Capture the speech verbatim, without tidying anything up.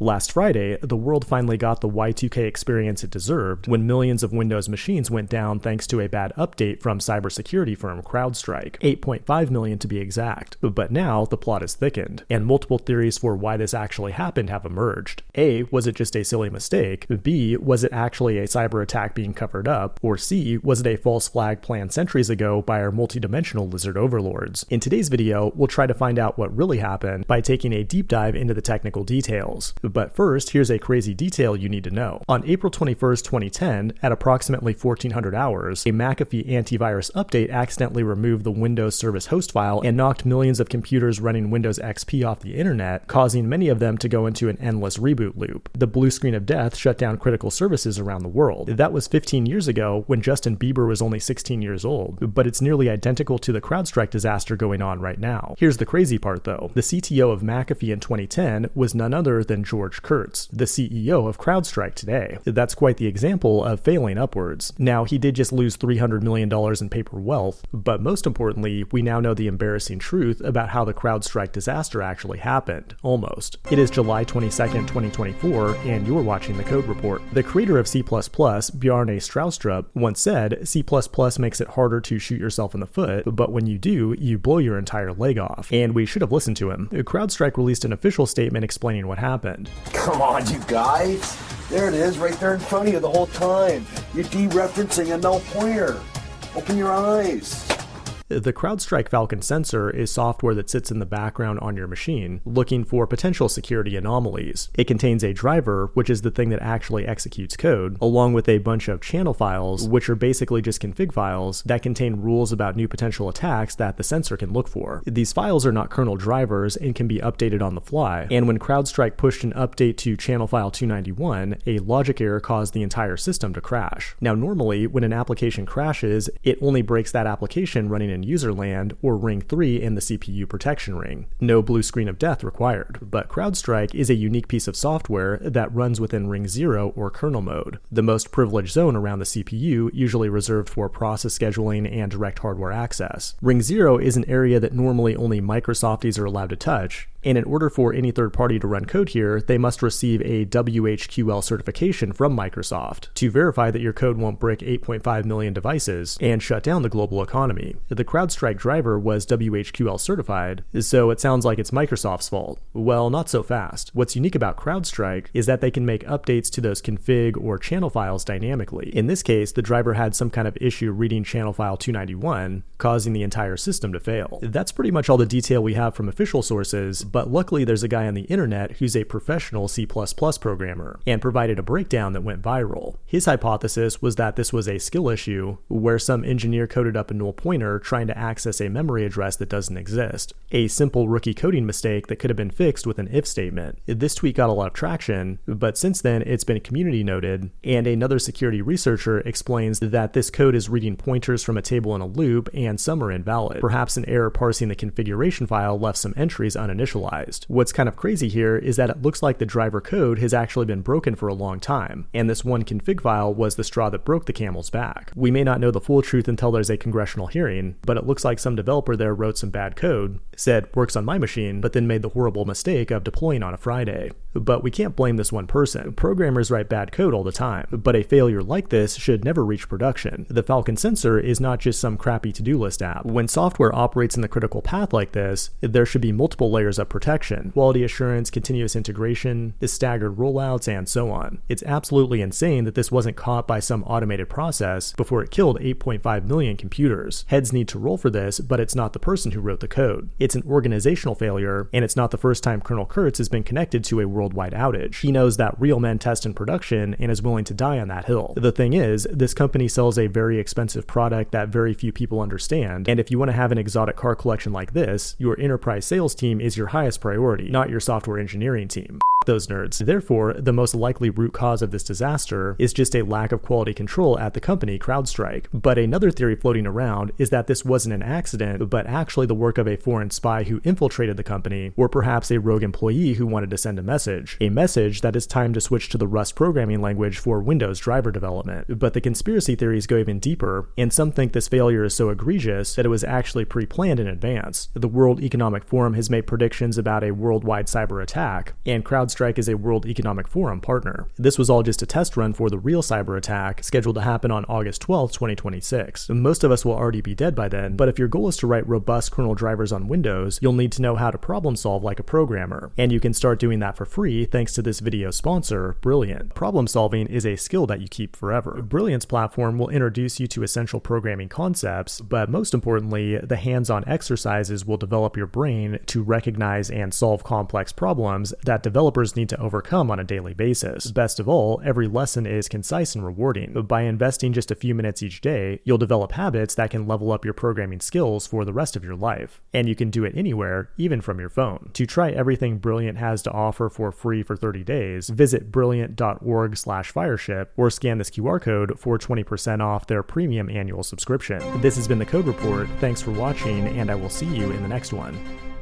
Last Friday, the world finally got the Y two K experience it deserved when millions of Windows machines went down thanks to a bad update from cybersecurity firm CrowdStrike, eight point five million to be exact. But now, the plot is thickened, and multiple theories for why this actually happened have emerged. A, was it just a silly mistake? B, was it actually a cyber attack being covered up? Or C, was it a false flag planned centuries ago by our multidimensional lizard overlords? In today's video, we'll try to find out what really happened by taking a deep dive into the technical details. But first, here's a crazy detail you need to know. On April twenty-first, twenty ten, at approximately fourteen hundred hours, a McAfee antivirus update accidentally removed the Windows Service host file and knocked millions of computers running Windows X P off the internet, causing many of them to go into an endless reboot loop. The blue screen of death shut down critical services around the world. That was fifteen years ago when Justin Bieber was only sixteen years old, but it's nearly identical to the CrowdStrike disaster going on right now. Here's the crazy part though. The C T O of McAfee in twenty ten was none other than George Kurtz, the C E O of CrowdStrike today. That's quite the example of failing upwards. Now, he did just lose three hundred million dollars in paper wealth, but most importantly, we now know the embarrassing truth about how the CrowdStrike disaster actually happened. Almost. It is July twenty-second, twenty twenty-four, and you're watching The Code Report. The creator of C plus plus, Bjarne Stroustrup, once said, C plus plus makes it harder to shoot yourself in the foot, but when you do, you blow your entire leg off. And we should have listened to him. CrowdStrike released an official statement explaining what happened. Come on, you guys. There it is, right there in front of you the whole time. You're dereferencing a null pointer. Open your eyes. The CrowdStrike Falcon sensor is software that sits in the background on your machine, looking for potential security anomalies. It contains a driver, which is the thing that actually executes code, along with a bunch of channel files, which are basically just config files that contain rules about new potential attacks that the sensor can look for. These files are not kernel drivers and can be updated on the fly, and when CrowdStrike pushed an update to channel file two ninety-one, a logic error caused the entire system to crash. Now, normally, when an application crashes, it only breaks that application running in user land or ring three in the C P U protection ring. No blue screen of death required, but CrowdStrike is a unique piece of software that runs within ring zero or kernel mode, the most privileged zone around the C P U, usually reserved for process scheduling and direct hardware access. Ring zero is an area that normally only Microsofties are allowed to touch, and in order for any third party to run code here, they must receive a W H Q L certification from Microsoft to verify that your code won't brick eight point five million devices and shut down the global economy. The CrowdStrike driver was W H Q L certified, so it sounds like it's Microsoft's fault. Well, not so fast. What's unique about CrowdStrike is that they can make updates to those config or channel files dynamically. In this case, the driver had some kind of issue reading channel file two ninety-one, causing the entire system to fail. That's pretty much all the detail we have from official sources, but luckily there's a guy on the internet who's a professional C plus plus programmer and provided a breakdown that went viral. His hypothesis was that this was a skill issue where some engineer coded up a null pointer trying to access a memory address that doesn't exist. A simple rookie coding mistake that could have been fixed with an if statement. This tweet got a lot of traction, but since then it's been community noted, and another security researcher explains that this code is reading pointers from a table in a loop and some are invalid. Perhaps an error parsing the configuration file left some entries uninitialized. What's kind of crazy here is that it looks like the driver code has actually been broken for a long time, and this one config file was the straw that broke the camel's back. We may not know the full truth until there's a congressional hearing, but it looks like some developer there wrote some bad code, said works on my machine, but then made the horrible mistake of deploying on a Friday. But we can't blame this one person. Programmers write bad code all the time, but a failure like this should never reach production. The Falcon sensor is not just some crappy to-do list app. When software operates in the critical path like this, there should be multiple layers of protection, quality assurance, continuous integration, staggered rollouts, and so on. It's absolutely insane that this wasn't caught by some automated process before it killed eight point five million computers. Heads need to roll for this, but it's not the person who wrote the code. It's an organizational failure, and it's not the first time Colonel Kurtz has been connected to a worldwide outage. He knows that real men test in production and is willing to die on that hill. The thing is, this company sells a very expensive product that very few people understand, and if you want to have an exotic car collection like this, your enterprise sales team is your highest priority, not your software engineering team. Those nerds. Therefore, the most likely root cause of this disaster is just a lack of quality control at the company CrowdStrike. But another theory floating around is that this wasn't an accident, but actually the work of a foreign spy who infiltrated the company, or perhaps a rogue employee who wanted to send a message. A message that it's time to switch to the Rust programming language for Windows driver development. But the conspiracy theories go even deeper, and some think this failure is so egregious that it was actually pre-planned in advance. The World Economic Forum has made predictions about a worldwide cyber attack, and CrowdStrike CrowdStrike is a World Economic Forum partner. This was all just a test run for the real cyber attack, scheduled to happen on August twelfth, twenty twenty-six. Most of us will already be dead by then, but if your goal is to write robust kernel drivers on Windows, you'll need to know how to problem solve like a programmer. And you can start doing that for free thanks to this video's sponsor, Brilliant. Problem solving is a skill that you keep forever. Brilliant's platform will introduce you to essential programming concepts, but most importantly, the hands-on exercises will develop your brain to recognize and solve complex problems that developers need to overcome on a daily basis. Best of all, every lesson is concise and rewarding. By investing just a few minutes each day, you'll develop habits that can level up your programming skills for the rest of your life. And you can do it anywhere, even from your phone. To try everything Brilliant has to offer for free for thirty days, visit brilliant dot org slash fireship or scan this Q R code for twenty percent off their premium annual subscription. This has been the Code Report. Thanks for watching, and I will see you in the next one.